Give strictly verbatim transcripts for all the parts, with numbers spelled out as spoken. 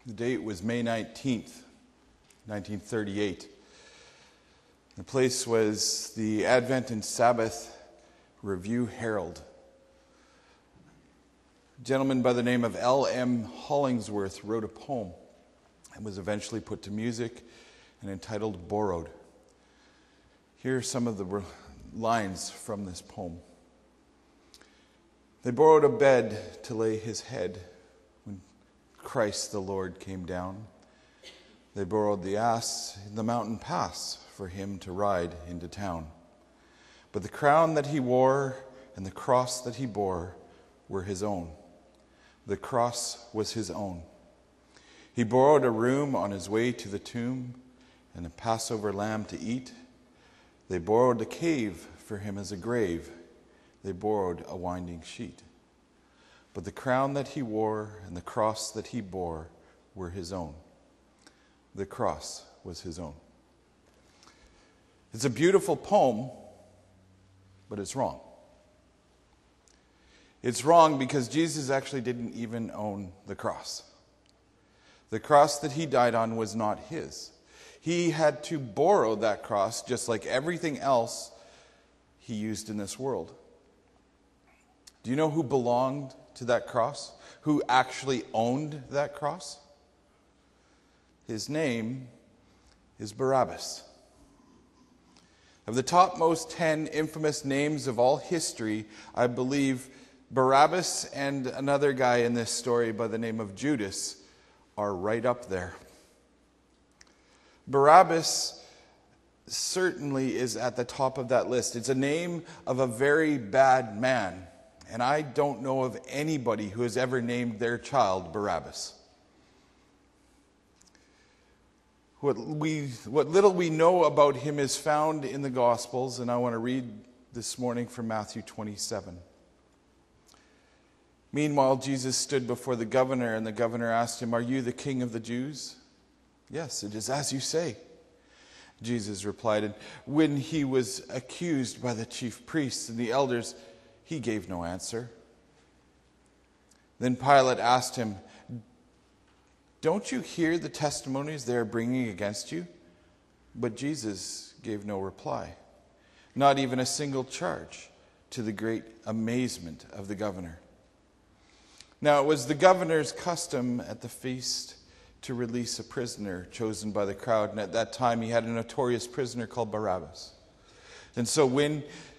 The date was May nineteenth, nineteen thirty-eight. The place was the Advent and Sabbath Review Herald. A gentleman by the name of L M Hollingsworth wrote a poem and was eventually put to music and entitled Borrowed. Here are some of the lines from this poem. They borrowed a bed to lay his head when Christ the Lord came down. They borrowed the ass in the mountain pass for him to ride into town. But the crown that he wore and the cross that he bore were his own. The cross was his own. He borrowed a room on his way to the tomb and a Passover lamb to eat. They borrowed a cave for him as a grave. They borrowed a winding sheet. But the crown that he wore and the cross that he bore were his own. The cross was his own. It's a beautiful poem, but it's wrong. It's wrong because Jesus actually didn't even own the cross. The cross that he died on was not his. He had to borrow that cross just like everything else he used in this world. Do you know who belonged to that cross? Who actually owned that cross? His name is Barabbas. Of the topmost ten infamous names of all history, I believe Barabbas and another guy in this story by the name of Judas are right up there. Barabbas certainly is at the top of that list. It's a name of a very bad man. And I don't know of anybody who has ever named their child Barabbas. What we, what little we know about him is found in the Gospels, and I want to read this morning from Matthew twenty-seven. Meanwhile, Jesus stood before the governor, and the governor asked him, "Are you the king of the Jews?" "Yes, it is as you say," Jesus replied. And when he was accused by the chief priests and the elders, he gave no answer. Then Pilate asked him, "Don't you hear the testimonies they are bringing against you?" But Jesus gave no reply, not even a single charge, to the great amazement of the governor. Now it was the governor's custom at the feast to release a prisoner chosen by the crowd, and at that time he had a notorious prisoner called Barabbas. And so when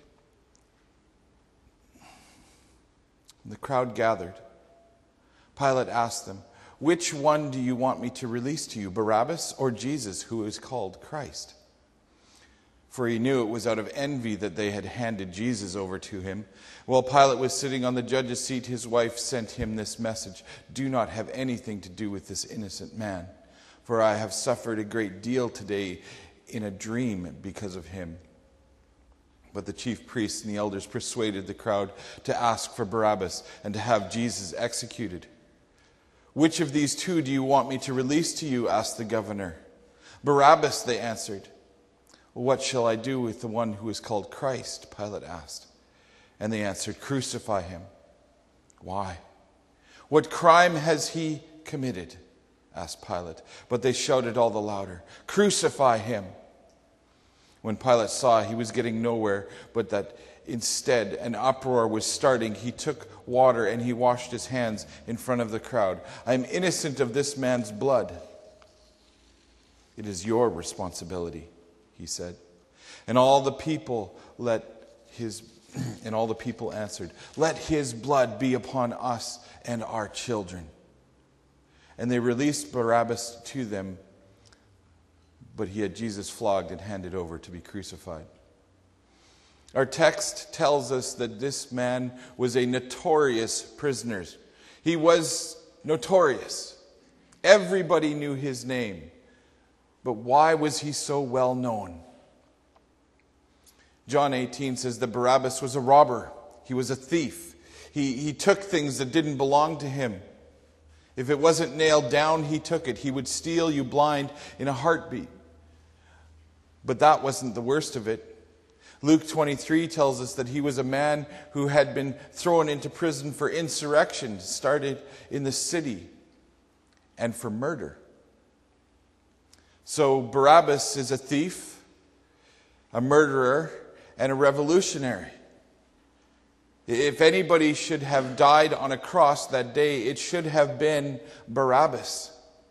the crowd gathered, Pilate asked them, "Which one do you want me to release to you, Barabbas or Jesus, who is called Christ?" For he knew it was out of envy that they had handed Jesus over to him. While Pilate was sitting on the judge's seat, his wife sent him this message: "Do not have anything to do with this innocent man, for I have suffered a great deal today in a dream because of him." But the chief priests and the elders persuaded the crowd to ask for Barabbas and to have Jesus executed. "Which of these two do you want me to release to you?" asked the governor. "Barabbas," they answered. "What shall I do with the one who is called Christ?" Pilate asked. And they answered, "Crucify him." "Why? What crime has he committed?" asked Pilate. But they shouted all the louder, "Crucify him." When Pilate saw he was getting nowhere, but that instead an uproar was starting, he took water and he washed his hands in front of the crowd. "I am innocent of this man's blood." "It is your responsibility," he said. And all the people let his and all the people answered, "Let his blood be upon us and our children." And they released Barabbas to them, but he had Jesus flogged and handed over to be crucified. Our text tells us that this man was a notorious prisoner. He was notorious. Everybody knew his name. But why was he so well known? John eighteen says that Barabbas was a robber. He was a thief. He, he took things that didn't belong to him. If it wasn't nailed down, he took it. He would steal you blind in a heartbeat. But that wasn't the worst of it. Luke twenty-three tells us that he was a man who had been thrown into prison for insurrection, started in the city. and for murder. So Barabbas is a thief, a murderer, and a revolutionary. If anybody should have died on a cross that day, it should have been Barabbas.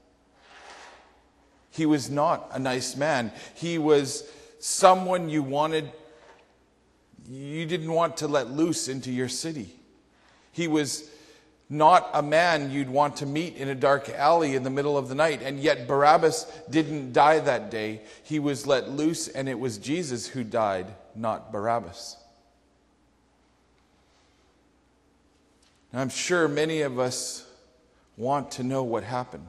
He was not a nice man. He was someone you wanted, you didn't want to let loose into your city. He was not a man you'd want to meet in a dark alley in the middle of the night. And yet Barabbas didn't die that day. He was let loose, and it was Jesus who died, not Barabbas. And I'm sure many of us want to know what happened.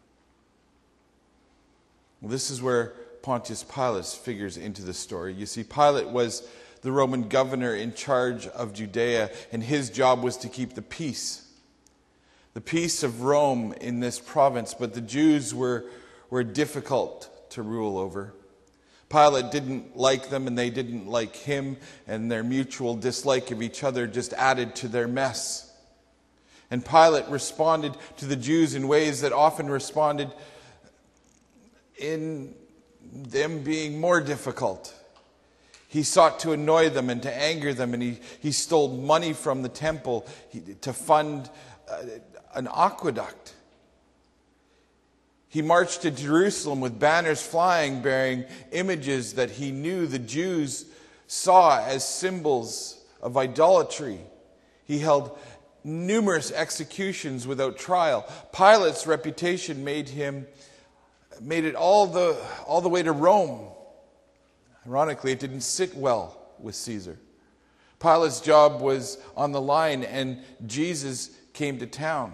Well, this is where Pontius Pilate figures into the story. You see, Pilate was the Roman governor in charge of Judea, and his job was to keep the peace. The peace of Rome in this province, but the Jews were, were difficult to rule over. Pilate didn't like them, and they didn't like him, and their mutual dislike of each other just added to their mess. And Pilate responded to the Jews in ways that often responded in them being more difficult. He sought to annoy them and to anger them, and he, he stole money from the temple to fund uh, an aqueduct. He marched to Jerusalem with banners flying, bearing images that he knew the Jews saw as symbols of idolatry. He held numerous executions without trial. Pilate's reputation made him made it all the all the way to Rome. Ironically, it didn't sit well with Caesar. Pilate's job was on the line, and Jesus came to town.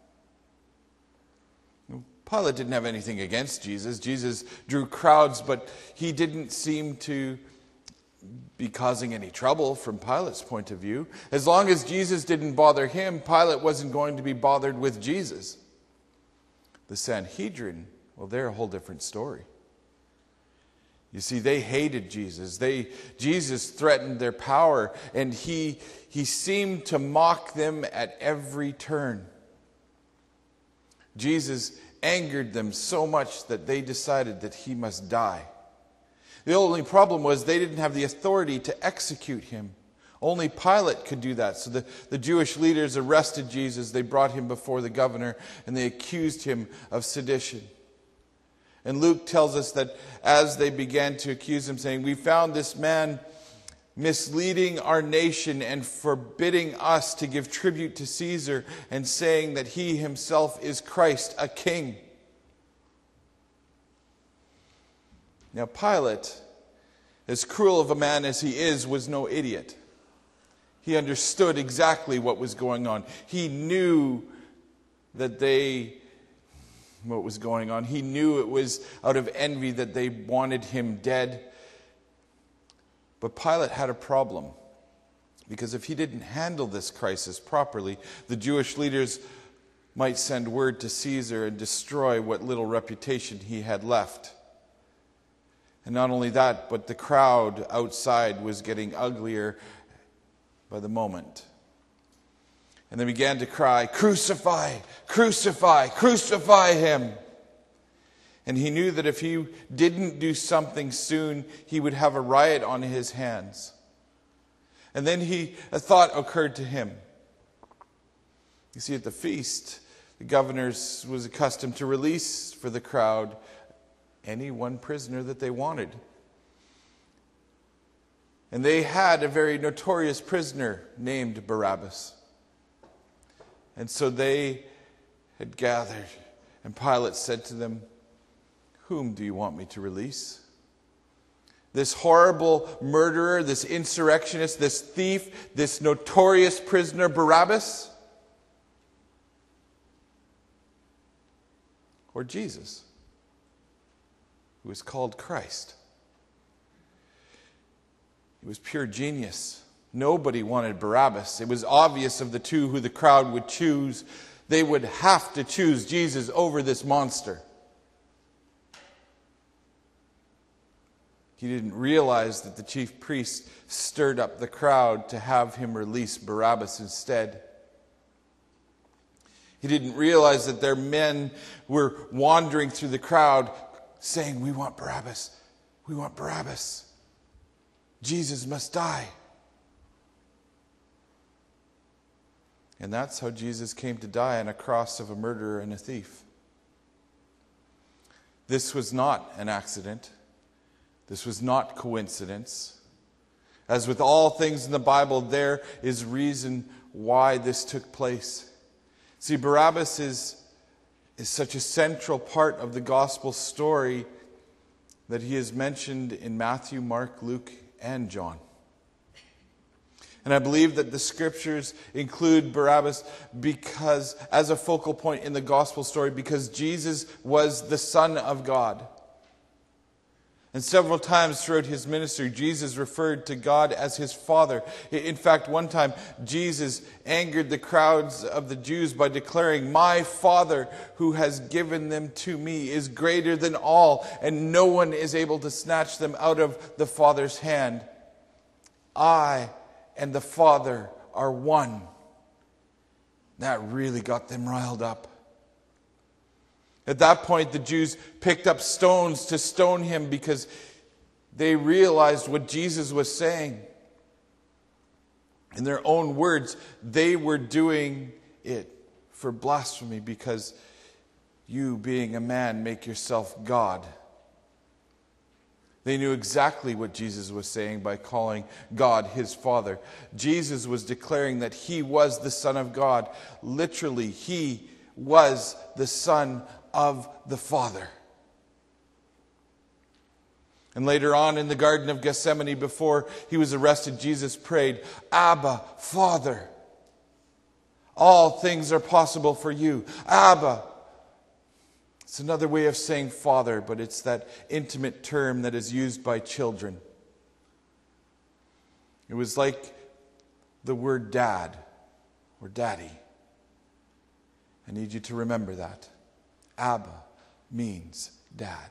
Pilate didn't have anything against Jesus. Jesus drew crowds, but he didn't seem to be causing any trouble from Pilate's point of view. As long as Jesus didn't bother him, Pilate wasn't going to be bothered with Jesus. The Sanhedrin, well, they're a whole different story. You see, they hated Jesus. They Jesus threatened their power, and he, he seemed to mock them at every turn. Jesus angered them so much that they decided that he must die. The only problem was they didn't have the authority to execute him. Only Pilate could do that. So the, the Jewish leaders arrested Jesus. They brought him before the governor, and they accused him of sedition. And Luke tells us that as they began to accuse him, saying, "We found this man misleading our nation and forbidding us to give tribute to Caesar, and saying that he himself is Christ, a king." Now Pilate, as cruel of a man as he is, was no idiot. He understood exactly what was going on. He knew that they, what was going on. He knew it was out of envy that they wanted him dead. But Pilate had a problem, because if he didn't handle this crisis properly, the Jewish leaders might send word to Caesar and destroy what little reputation he had left. And not only that, but the crowd outside was getting uglier by the moment. And they began to cry, "Crucify, crucify, crucify him." And he knew that if he didn't do something soon, he would have a riot on his hands. And then he, a thought occurred to him. You see, at the feast, the governor was accustomed to release for the crowd any one prisoner that they wanted. And they had a very notorious prisoner named Barabbas. And so they had gathered, and Pilate said to them, "Whom do you want me to release? This horrible murderer, this insurrectionist, this thief, this notorious prisoner Barabbas? Or Jesus, who is called Christ?" It was pure genius. Nobody wanted Barabbas. It was obvious of the two who the crowd would choose. They would have to choose Jesus over this monster. He didn't realize that the chief priest stirred up the crowd to have him release Barabbas instead. He didn't realize that their men were wandering through the crowd saying, "We want Barabbas. We want Barabbas. Jesus must die." And that's how Jesus came to die on a cross of a murderer and a thief. This was not an accident. This was not coincidence. As with all things in the Bible, there is reason why this took place. See, Barabbas is, is such a central part of the gospel story that he is mentioned in Matthew, Mark, Luke, and John. And I believe that the scriptures include Barabbas because, as a focal point in the gospel story, because Jesus was the Son of God. And several times throughout his ministry, Jesus referred to God as his Father. In fact, one time, Jesus angered the crowds of the Jews by declaring, "My Father, who has given them to me, is greater than all, and no one is able to snatch them out of the Father's hand. I and the Father are one." That really got them riled up. At that point, the Jews picked up stones to stone him because they realized what Jesus was saying. In their own words, they were doing it for blasphemy because you, being a man, make yourself God. They knew exactly what Jesus was saying by calling God his Father. Jesus was declaring that he was the Son of God. Literally, he was the Son of the Father. And later on in the Garden of Gethsemane, before he was arrested, Jesus prayed, "Abba, Father, all things are possible for you." Abba. It's another way of saying Father, but it's that intimate term that is used by children. It was like the word dad or daddy. I need you to remember that. Abba means dad.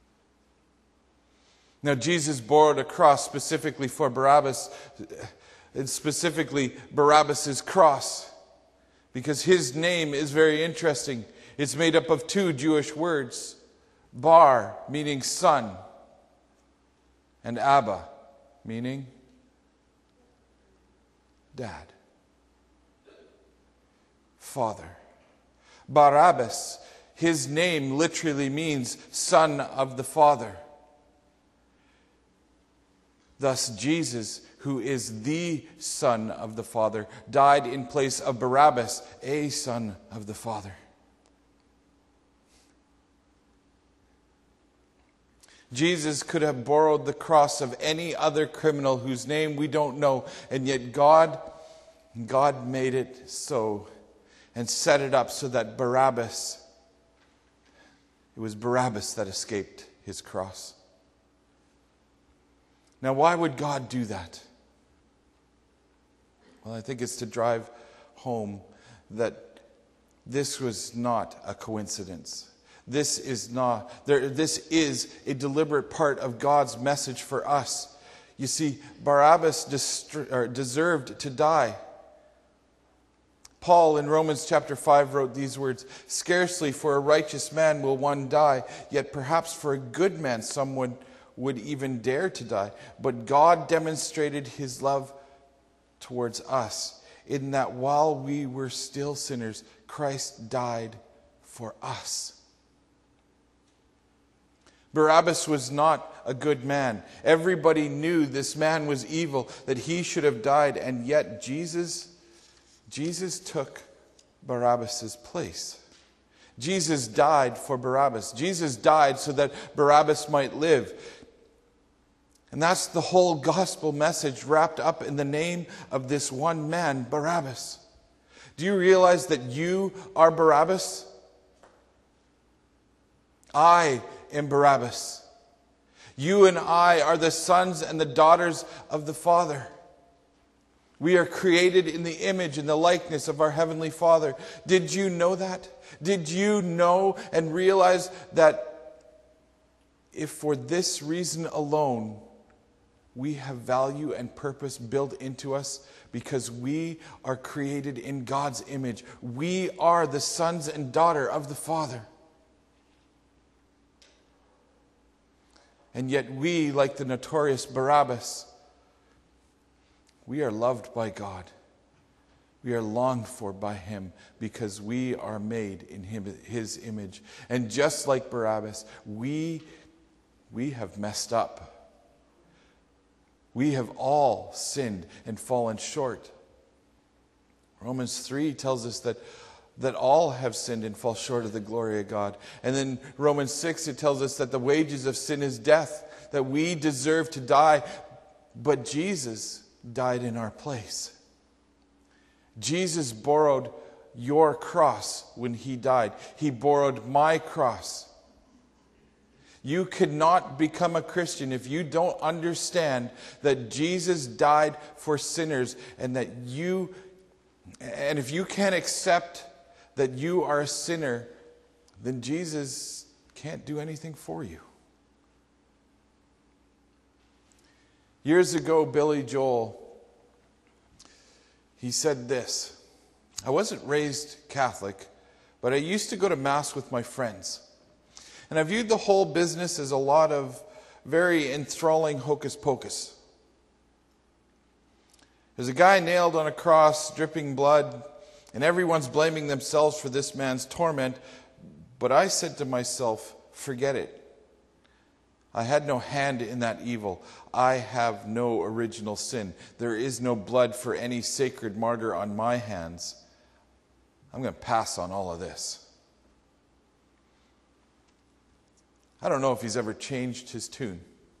Now, Jesus borrowed a cross specifically for Barabbas, and specifically Barabbas' cross, because his name is very interesting. It's made up of two Jewish words, Bar, meaning son, and Abba, meaning dad, father. Barabbas, his name literally means son of the Father. Thus, Jesus, who is the Son of the Father, died in place of Barabbas, a son of the Father. Jesus could have borrowed the cross of any other criminal whose name we don't know, and yet God, God made it so and set it up so that Barabbas, it was Barabbas that escaped his cross. Now, why would God do that? Well, I think it's to drive home that this was not a coincidence. This is not, there, this is a deliberate part of God's message for us. You see, Barabbas dist- or deserved to die. Paul in Romans chapter five wrote these words, "Scarcely for a righteous man will one die, yet perhaps for a good man someone would even dare to die. But God demonstrated his love towards us, in that while we were still sinners, Christ died for us." Barabbas was not a good man. Everybody knew this man was evil, that he should have died, and yet Jesus, Jesus took Barabbas' place. Jesus died for Barabbas. Jesus died so that Barabbas might live. And that's the whole gospel message wrapped up in the name of this one man, Barabbas. Do you realize that you are Barabbas? I am Barabbas. You and I are the sons and the daughters of the Father. We are created in the image and the likeness of our Heavenly Father. Did you know that? Did you know and realize that if for this reason alone We have value and purpose built into us because we are created in God's image. We are the sons and daughter of the Father. And yet we, like the notorious Barabbas, we are loved by God. We are longed for by Him because we are made in him, His image. And just like Barabbas, we, we have messed up. We have all sinned and fallen short. Romans three tells us that, that all have sinned and fall short of the glory of God. And then Romans six, it tells us that the wages of sin is death, that we deserve to die, but Jesus died in our place. Jesus borrowed your cross when He died. He borrowed my cross. You cannot become a Christian if you don't understand that Jesus died for sinners, and that you, and if you can't accept that you are a sinner, then Jesus can't do anything for you. Years ago, Billy Joel, he said this: I wasn't raised Catholic, but I used to go to Mass with my friends. And I viewed the whole business as a lot of very enthralling hocus pocus. There's a guy nailed on a cross, dripping blood, and everyone's blaming themselves for this man's torment. But I said to myself, forget it. I had no hand in that evil. I have no original sin. There is no blood for any sacred martyr on my hands. I'm going to pass on all of this. I don't know if he's ever changed his tune.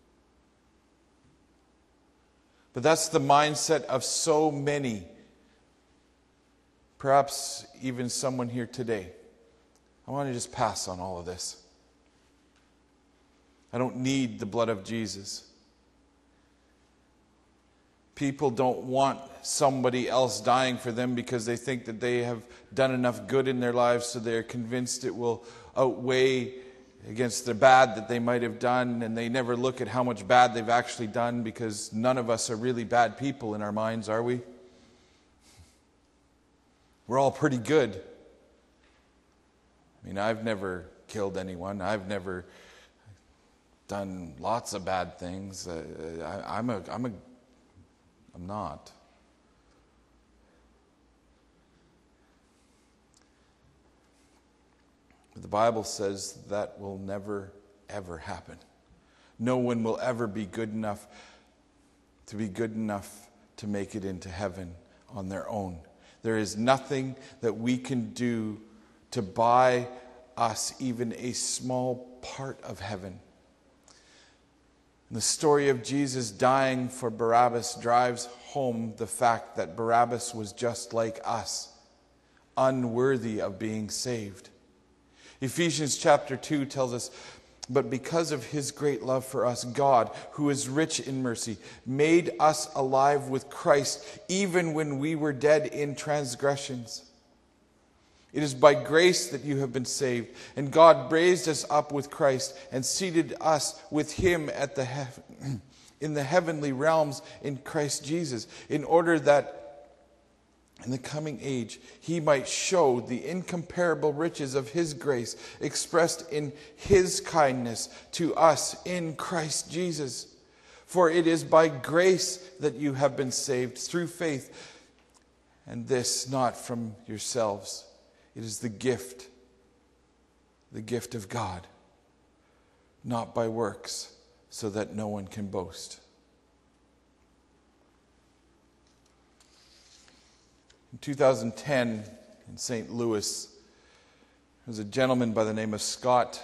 But that's the mindset of so many. Perhaps even someone here today. I want to just pass on all of this. I don't need the blood of Jesus. People don't want somebody else dying for them because they think that they have done enough good in their lives, so they're convinced it will outweigh against the bad that they might have done, and they never look at how much bad they've actually done, because none of us are really bad people in our minds, are we? We're all pretty good. I mean, I've never killed anyone. I've never done lots of bad things. Uh, I, I'm a, I'm a, I'm not. But the Bible says that will never, ever happen. No one will ever be good enough to be good enough to make it into heaven on their own. There is nothing that we can do to buy us even a small part of heaven. The story of Jesus dying for Barabbas drives home the fact that Barabbas was just like us, unworthy of being saved. Ephesians chapter two tells us, but because of His great love for us, God, who is rich in mercy, made us alive with Christ, even when we were dead in transgressions. It is by grace that you have been saved, and God raised us up with Christ and seated us with Him at the hef- in the heavenly realms in Christ Jesus, in order that in the coming age, He might show the incomparable riches of His grace expressed in His kindness to us in Christ Jesus. For it is by grace that you have been saved through faith, and this not from yourselves. It is the gift, the gift of God, not by works, so that no one can boast. In two thousand ten, in Saint Louis, there was a gentleman by the name of Scott,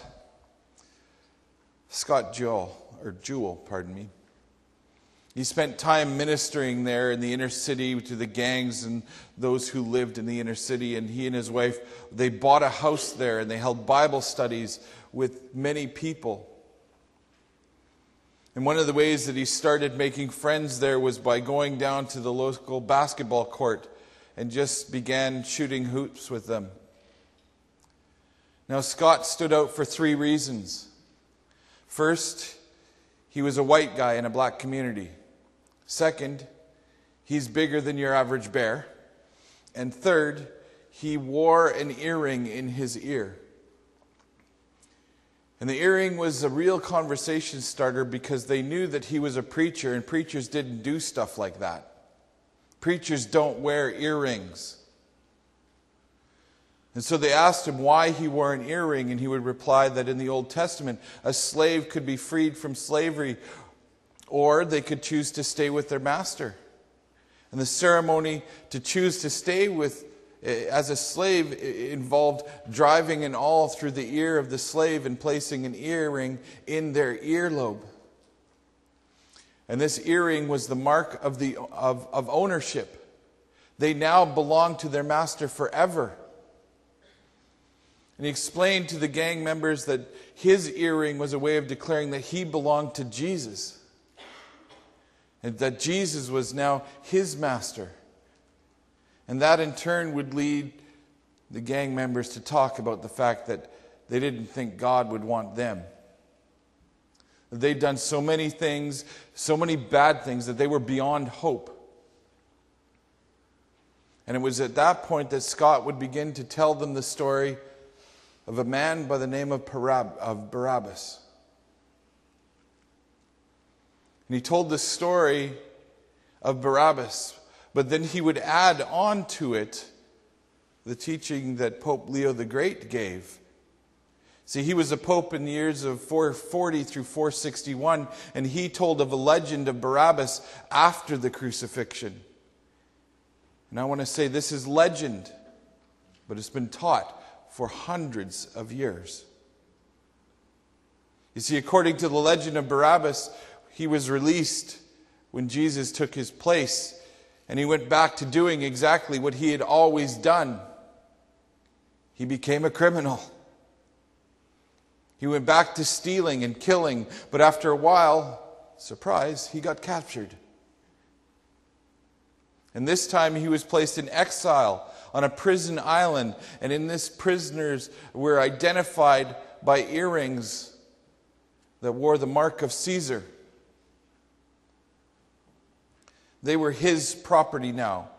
Scott Jewell, or Jewell, pardon me. He spent time ministering there in the inner city to the gangs and those who lived in the inner city. And he and his wife, they bought a house there and they held Bible studies with many people. And one of the ways that he started making friends there was by going down to the local basketball court and just began shooting hoops with them. Now, Scott stood out for three reasons. First, he was a white guy in a black community. Second, he's bigger than your average bear. And third, he wore an earring in his ear. And the earring was a real conversation starter because they knew that he was a preacher, and preachers didn't do stuff like that. Preachers don't wear earrings. And so they asked him why he wore an earring, and he would reply that in the Old Testament, a slave could be freed from slavery, or they could choose to stay with their master. And the ceremony to choose to stay with as a slave involved driving an awl through the ear of the slave and placing an earring in their earlobe. And this earring was the mark of, the, of, of ownership. They now belonged to their master forever. And he explained to the gang members that his earring was a way of declaring that he belonged to Jesus. And that Jesus was now his master. And that in turn would lead the gang members to talk about the fact that they didn't think God would want them. That they'd done so many things, so many bad things, that they were beyond hope. And it was at that point that Scott would begin to tell them the story of a man by the name of Barabbas. And he told the story of Barabbas. But then he would add on to it the teaching that Pope Leo the Great gave. See, he was a pope in the years of four forty through four sixty-one, and he told of a legend of Barabbas after the crucifixion. And I want to say this is legend, but it's been taught for hundreds of years. You see, according to the legend of Barabbas, he was released when Jesus took his place. And he went back to doing exactly what he had always done. He became a criminal. He went back to stealing and killing. But after a while, surprise, he got captured. And this time he was placed in exile on a prison island. And in this, prisoners were identified by earrings that wore the mark of Caesar. They were his property now.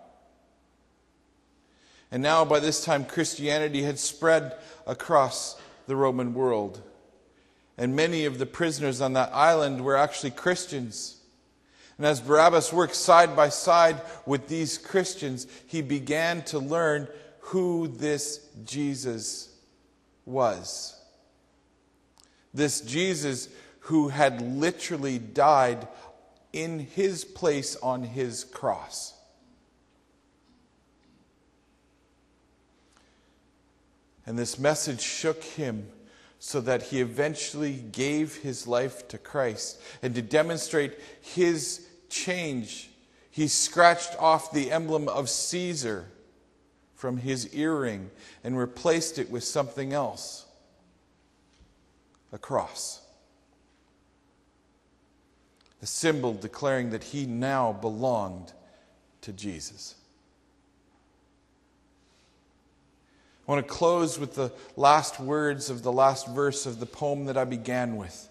And now by this time Christianity had spread across the Roman world. And many of the prisoners on that island were actually Christians. And as Barabbas worked side by side with these Christians, he began to learn who this Jesus was. This Jesus who had literally died in his place on his cross. And this message shook him so that he eventually gave his life to Christ. And to demonstrate his change, he scratched off the emblem of Caesar from his earring and replaced it with something else. A cross. A symbol declaring that he now belonged to Jesus. I want to close with the last words of the last verse of the poem that I began with.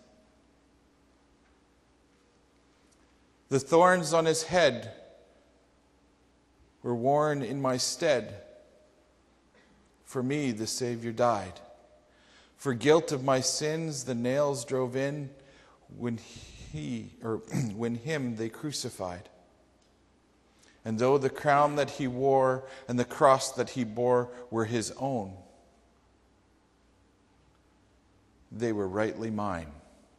The thorns on his head were worn in my stead. For me, the Savior died. For guilt of my sins, the nails drove in when he, or when him they crucified. And though the crown that he wore and the cross that he bore were his own, they were rightly mine.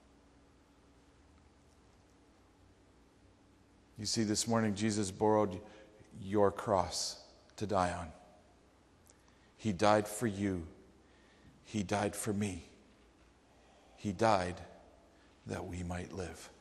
You see, this morning Jesus borrowed your cross to die on. He died for you. He died for me. He died that we might live.